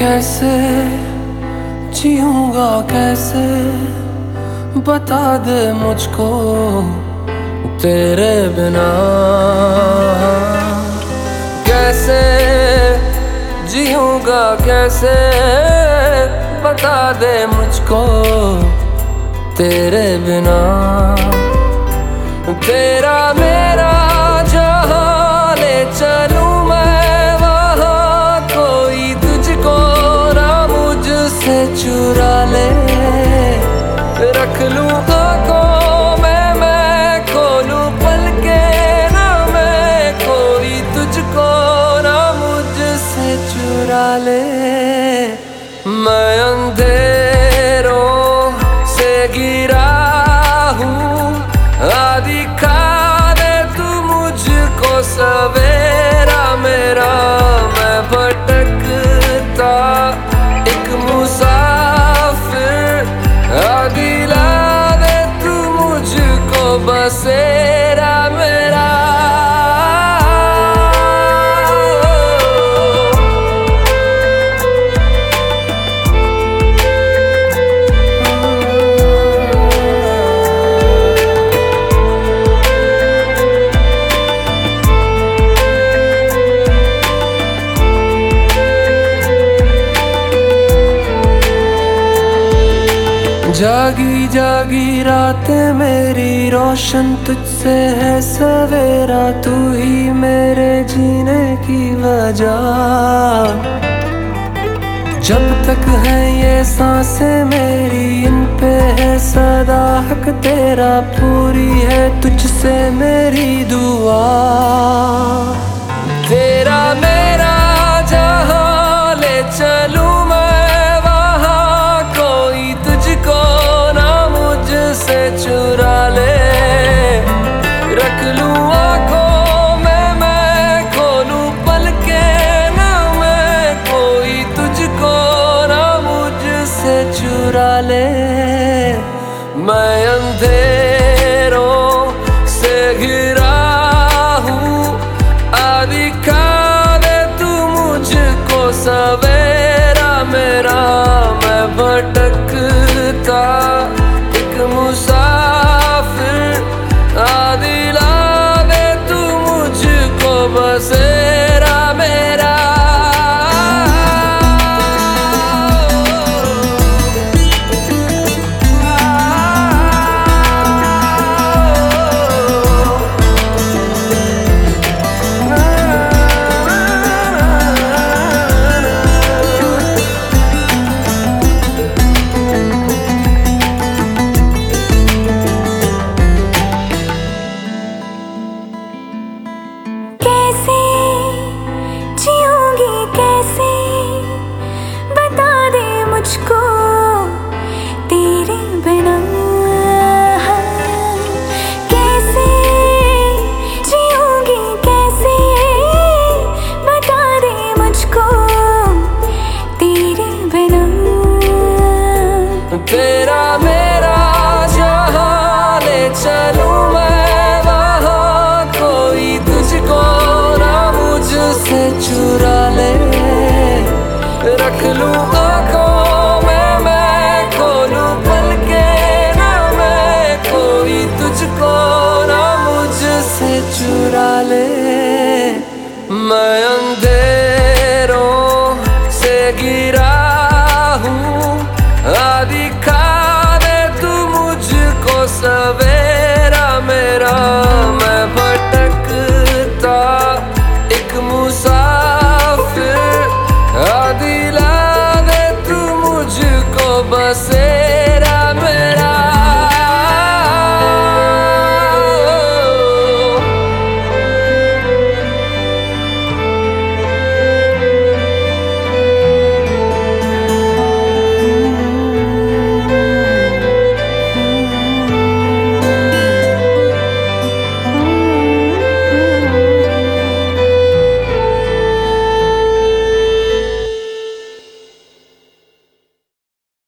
कैसे जीऊंगा कैसे, बता दे मुझको तेरे बिना। कैसे जीऊंगा कैसे, बता दे मुझको तेरे बिना। तेरा मेरा जहाँ ले चलूं मैं, वहाँ कोई तुझको ना मुझसे चुरा ले। रख लूं आँखों में मैं खोलूं पलकें ना मैं, कोई तुझको ना मुझसे चुरा ले। मैं अंधेरों से गिरा हूँ, दिखा दे तू मुझको सवेरा मेरा। मैं भटकता एक मुसाफिर, दिला दे तू मुझको बसेरा मेरा। जागी जागी रातें मेरी रोशन तुझसे है सवेरा, तू ही मेरे जीने की वजह। जब तक है ये सांसें मेरी, इन पे है सदा हक तेरा, पूरी है तुझसे मेरी दुआ। तेरा मेरा जहाँ ले चलूं से चुरा ले। रख लूं आँखों में मैं खोलूं पलकें ना मैं, कोई तुझको ना मुझसे चुरा ले। मैं अंधेरों से घिरा हूँ, दिखा दे तू मुझको सवेरा मेरा। मैं भटकता मुसाफिर, दिला दे तू मुझको बसेरा मेरा। मुझको तेरे बिना कैसे जीऊंगी कैसे, बता दे मुझको तेरे बिना। तेरा मेरा जहाँ ले चलूं मैं, वहाँ कोई तुझको ना मुझसे चुरा ले। रख लूं आँखों चुरा ले। मैं अंधेरों से गिरा हूँ, दिखा दे तू मुझको सवेरा मेरा।